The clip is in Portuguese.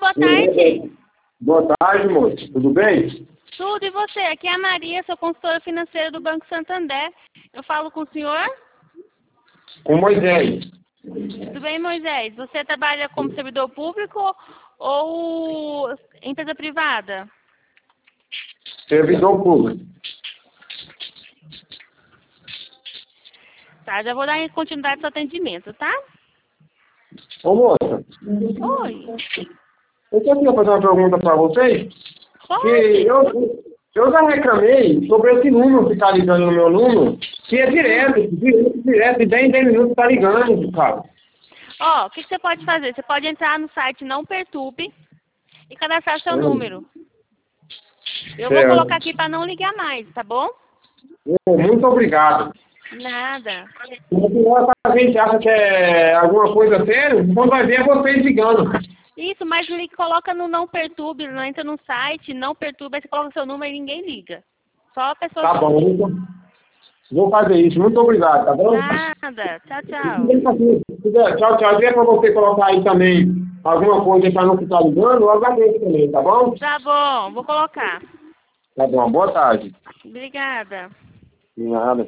boa tarde. Boa tarde, moço. Tudo bem? Tudo, e você? Aqui é a Maria, sou consultora financeira do Banco Santander. Eu falo com o senhor? Com Moisés. Tudo bem, Moisés? Você trabalha como servidor público ou empresa privada? Servidor público. Tá, já vou dar continuidade ao seu atendimento, tá? Ô, moça, Oi. eu só queria fazer uma pergunta para vocês. Que Pode. eu já reclamei sobre esse número que está ligando no meu número, que é direto, de 10 em 10 minutos está ligando, cara. Ó, o que você pode fazer? Você pode entrar no site Não Perturbe e cadastrar seu número. Eu vou colocar aqui para não ligar mais, tá bom? Muito obrigado. Nada. A gente acha que é alguma coisa séria, quando vai ver é vocês ligando. Isso, mas coloca no Não Perturbe, não entra no site, Não Perturbe, aí você coloca seu número e ninguém liga. Só a pessoa... Tá bom, então, vou fazer isso. Muito obrigado, tá bom? Nada. Tchau, tchau. Tchau, tchau. Se para você colocar aí também alguma coisa para não ficar ligando, eu agradeço também, tá bom? Tá bom, vou colocar. Tá bom, boa tarde. Obrigada. De nada.